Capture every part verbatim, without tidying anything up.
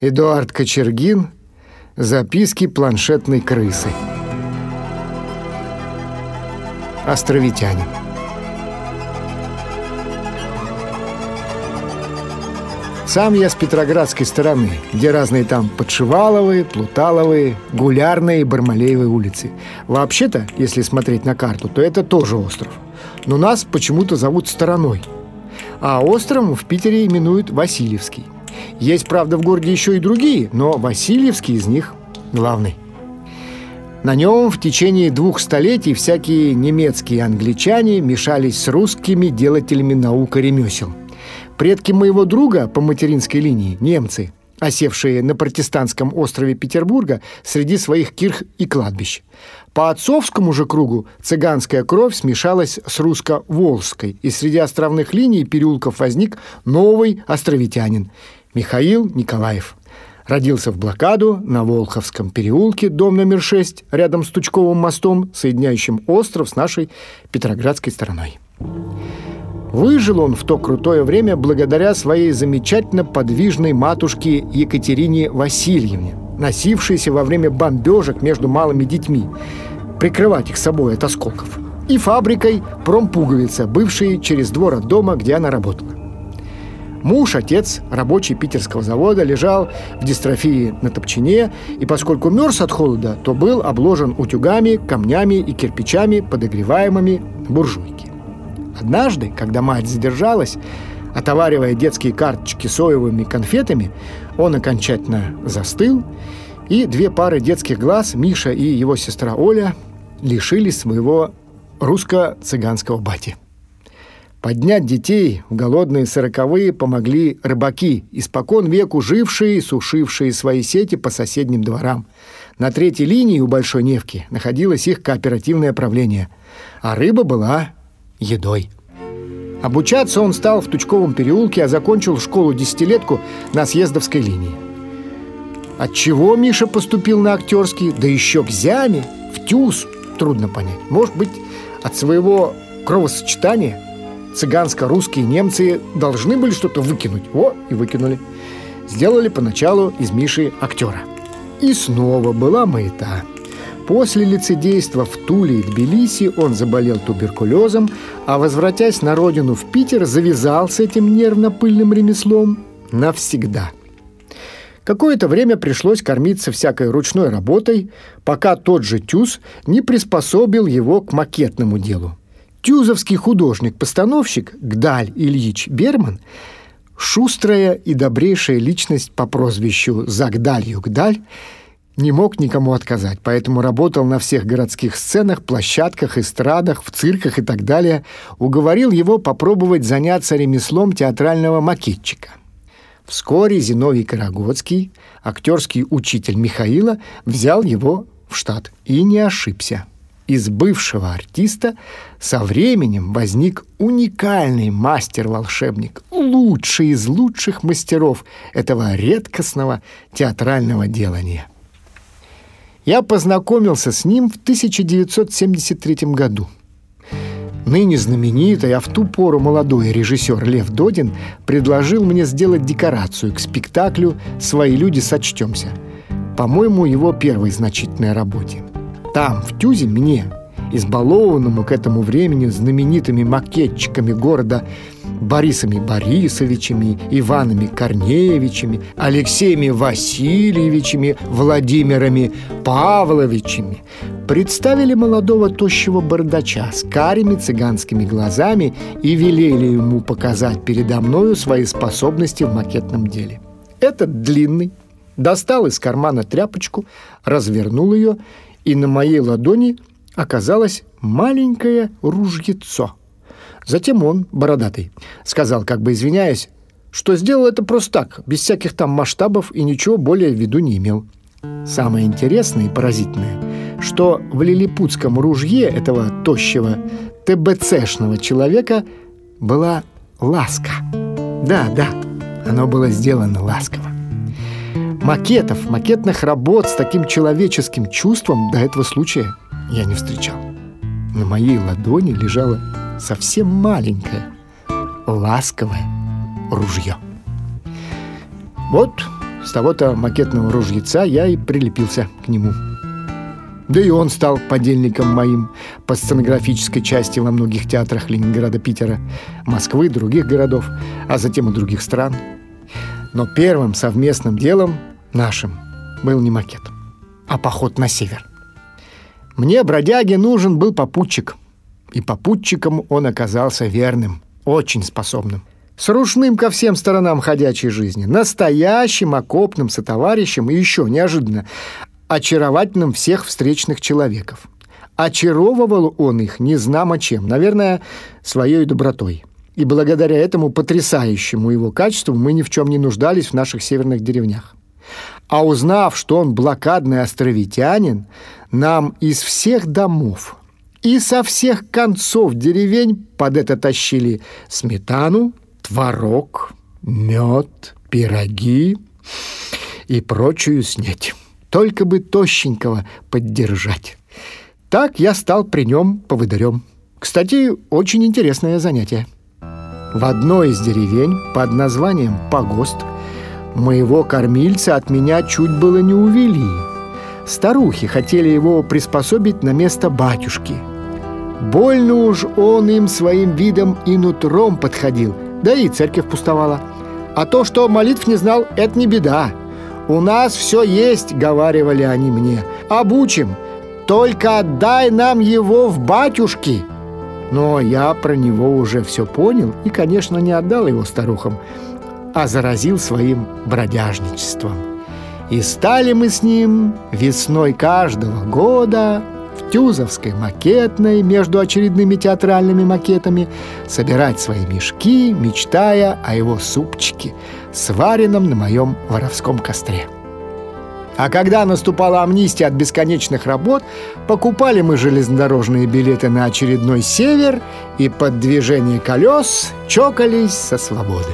Эдуард Кочергин. Записки планшетной крысы. Островитянин. Сам я с Петроградской стороны, где разные там Подшиваловые, Плуталовые, Гулярные и Бармалеевые улицы. Вообще-то, если смотреть на карту, то это тоже остров. Но нас почему-то зовут Стороной. А островом в Питере именуют Васильевский. Есть, правда, в городе еще и другие, но Васильевский из них главный. На нем в течение двух столетий всякие немецкие англичане мешались с русскими делателями наук и ремесел. Предки моего друга по материнской линии, немцы, осевшие на протестантском острове Петербурга среди своих кирх и кладбищ. По отцовскому же кругу цыганская кровь смешалась с русско-волжской, и среди островных линий и переулков возник новый островитянин Михаил Николаев. Родился в блокаду на Волховском переулке, дом номер шесть, рядом с Тучковым мостом, соединяющим остров с нашей Петроградской стороной. Выжил он в то крутое время благодаря своей замечательно подвижной матушке Екатерине Васильевне, носившейся во время бомбежек между малыми детьми, прикрывать их собой от осколков, и фабрикой «Промпуговица», бывшей через двор от дома, где она работала. Муж, отец, рабочий питерского завода, лежал в дистрофии на топчине, и поскольку мерз от холода, то был обложен утюгами, камнями и кирпичами, подогреваемыми буржуйки. Однажды, когда мать задержалась, отоваривая детские карточки соевыми конфетами, он окончательно застыл, и две пары детских глаз, Миша и его сестра Оля, лишились своего русско-цыганского бати. Поднять детей в голодные сороковые помогли рыбаки, испокон веку жившие и сушившие свои сети по соседним дворам. На третьей линии у Большой Невки находилось их кооперативное правление, а рыба была едой. Обучаться он стал в Тучковом переулке, а закончил школу-десятилетку на Съездовской линии. Отчего Миша поступил на актерский, да еще к зяме, в ТЮЗ, трудно понять. Может быть, от своего кровосочетания цыганско-русские немцы должны были что-то выкинуть. О, и выкинули. Сделали поначалу из Миши актера. И снова была маята. После лицедейства в Туле и Тбилиси он заболел туберкулезом, а, возвратясь на родину в Питер, завязал с этим нервно-пыльным ремеслом навсегда. Какое-то время пришлось кормиться всякой ручной работой, пока тот же ТЮЗ не приспособил его к макетному делу. Тюзовский художник-постановщик Гдаль Ильич Берман, шустрая и добрейшая личность по прозвищу Загдалью Гдаль, не мог никому отказать, поэтому работал на всех городских сценах, площадках, эстрадах, в цирках и так далее, уговорил его попробовать заняться ремеслом театрального макетчика. Вскоре Зиновий Карагодский, актерский учитель Михаила, взял его в штат и не ошибся. Из бывшего артиста со временем возник уникальный мастер-волшебник, лучший из лучших мастеров этого редкостного театрального делания. Я познакомился с ним в тысяча девятьсот семьдесят третьем году. Ныне знаменитый, а в ту пору молодой режиссер Лев Додин предложил мне сделать декорацию к спектаклю «Свои люди, сочтемся», по-моему, его первой значительной работе. Там, в ТЮЗе, мне, избалованному к этому времени знаменитыми макетчиками города Борисами Борисовичами, Иванами Корнеевичами, Алексеями Васильевичами, Владимирами Павловичами, представили молодого тощего бардача с карими цыганскими глазами и велели ему показать передо мною свои способности в макетном деле. Этот длинный достал из кармана тряпочку, развернул ее, и на моей ладони оказалось маленькое ружьецо. Затем он, бородатый, сказал, как бы извиняясь, что сделал это просто так, без всяких там масштабов и ничего более в виду не имел. Самое интересное и поразительное, что в лилипутском ружье этого тощего ТБЦшного человека была ласка. Да, да, оно было сделано ласково. Макетов, макетных работ с таким человеческим чувством до этого случая я не встречал. На моей ладони лежало совсем маленькое, ласковое ружье. Вот С того-то макетного ружьеца я и прилепился к нему. Да и он стал подельником моим по сценографической части во многих театрах Ленинграда, Питера, Москвы, других городов, а затем и других стран. Но первым совместным делом нашим был не макет, а поход на север. Мне, бродяге, нужен был попутчик, и попутчиком он оказался верным, очень способным, с рушным ко всем сторонам ходячей жизни, настоящим окопным сотоварищем и еще, неожиданно, очаровательным всех встречных человеков. Очаровывал он их незнамо чем, наверное, своей добротой. И благодаря этому потрясающему его качеству мы ни в чем не нуждались в наших северных деревнях. А узнав, что он блокадный островитянин, нам из всех домов и со всех концов деревень под это тащили сметану, творог, мед, пироги и прочую снеть. Только бы тощенького поддержать. Так я стал при нем поводырем. Кстати, очень интересное занятие. В одной из деревень под названием Погост моего кормильца от меня чуть было не увели. Старухи хотели его приспособить на место батюшки. Больно уж он им своим видом и нутром подходил, да и церковь пустовала. А то, что молитв не знал, это не беда. «У нас все есть», — говаривали они мне, — «обучим, только отдай нам его в батюшки». Но я про него уже все понял и, конечно, не отдал его старухам, а заразил своим бродяжничеством. И стали мы с ним весной каждого года в Тюзовской макетной между очередными театральными макетами собирать свои мешки, мечтая о его супчике, сваренном на моем воровском костре. А когда наступала амнистия от бесконечных работ, покупали мы железнодорожные билеты на очередной север и под движение колес чокались со свободы.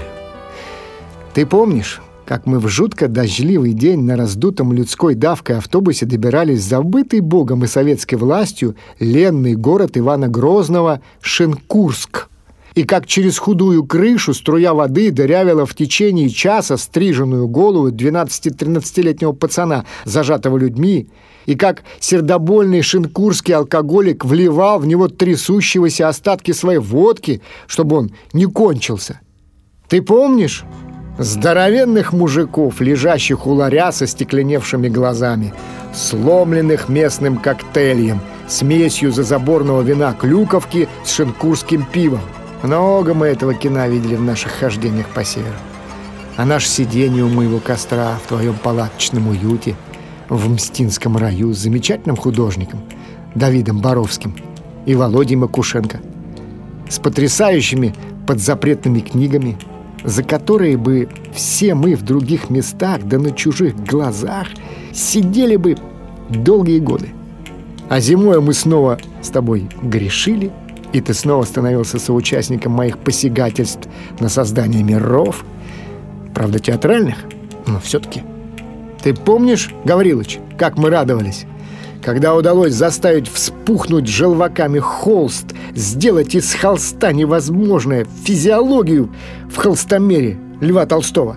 Ты помнишь, как мы в жутко дождливый день на раздутом людской давкой автобусе добирались в забытый Богом и советской властью ленный город Ивана Грозного Шенкурск, и как через худую крышу струя воды дырявила в течение часа стриженную голову двенадцати-тринадцатилетнего пацана, зажатого людьми, и как сердобольный шенкурский алкоголик вливал в него трясущегося остатки своей водки, чтобы он не кончился. Ты помнишь здоровенных мужиков, лежащих у ларя со стекленевшими глазами, сломленных местным коктейлем, смесью зазаборного вина клюковки с шенкурским пивом? Много мы этого кино видели в наших хождениях по северу. А наше сиденье у моего костра в твоем палаточном уюте в Мстинском раю с замечательным художником Давидом Боровским и Володей Макушенко, с потрясающими подзапретными книгами, за которые бы все мы в других местах, да на чужих глазах, сидели бы долгие годы. А зимой мы снова с тобой грешили, и ты снова становился соучастником моих посягательств на создание миров, правда, театральных, но все-таки. Ты помнишь, Гаврилыч, как мы радовались, когда удалось заставить вспухнуть желваками холст, сделать из холста невозможное, физиологию в холстомере Льва Толстого?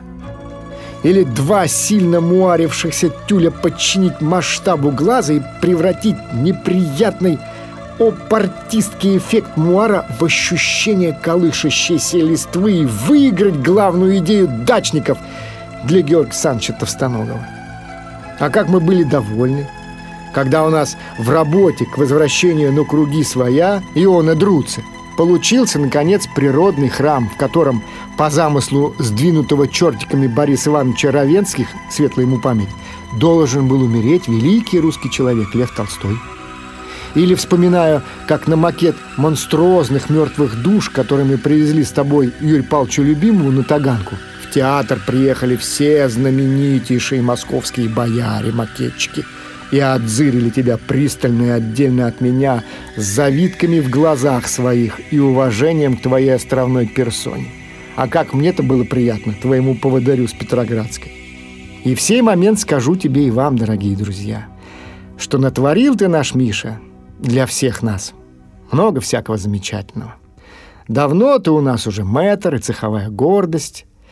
Или два сильно муарившихся тюля подчинить масштабу глаза и превратить неприятный опартистский эффект муара в ощущение колышащейся листвы и выиграть главную идею дачников для Георгия Александровича Товстоногова? А как мы были довольны, когда у нас в работе к возвращению на круги своя Иона Друца получился, наконец, природный храм, в котором, по замыслу сдвинутого чертиками Бориса Ивановича Равенских, светлая ему память, должен был умереть великий русский человек Лев Толстой. Или вспоминаю, как на макет монструозных мертвых душ, которыми привезли с тобой Юрию Павловичу Любимову на Таганку, в театр приехали все знаменитейшие московские бояре-макетчики и отзырили тебя пристально и отдельно от меня с завитками в глазах своих и уважением к твоей островной персоне. А как мне-то было приятно, твоему поводырю с Петроградской. И в сей момент скажу тебе и вам, дорогие друзья, что натворил ты, наш Миша, для всех нас много всякого замечательного. Давно ты у нас уже мэтр и цеховая гордость.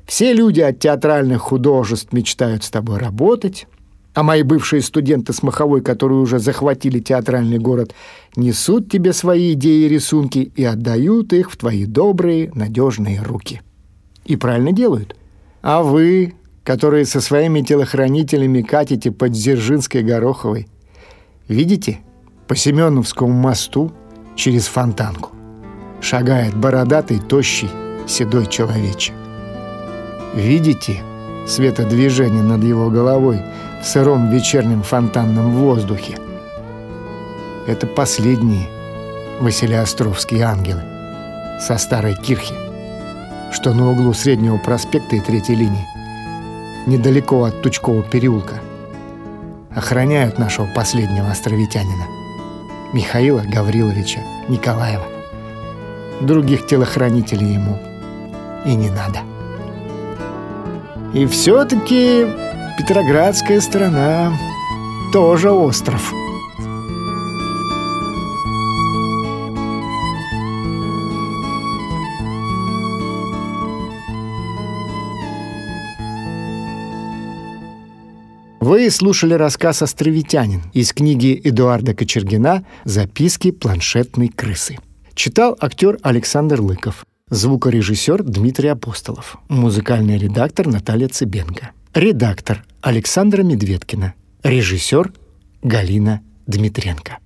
Все люди от театральных художеств мечтают с тобой работать, а мои бывшие студенты с Маховой, которые уже захватили театральный город, несут тебе свои идеи и рисунки и отдают их в твои добрые, надежные руки. И правильно делают. А вы, которые со своими телохранителями катите по Дзержинской Гороховой, видите, по Семеновскому мосту через Фонтанку шагает бородатый, тощий, седой человечек. Видите светодвижение над его головой в сыром вечернем фонтанном воздухе? Это последние василиостровские ангелы со старой кирхи, что на углу Среднего проспекта и Третьей линии, недалеко от Тучкового переулка, охраняют нашего последнего островитянина, Михаила Гавриловича Николаева. Других телохранителей ему и не надо. И все-таки Петроградская сторона тоже остров. Вы слушали рассказ «Островитянин» из книги Эдуарда Кочергина «Записки планшетной крысы». Читал актер Александр Лыков, звукорежиссер Дмитрий Апостолов, музыкальный редактор Наталья Цыбенко, редактор Александра Медведкина, режиссер Галина Дмитренко.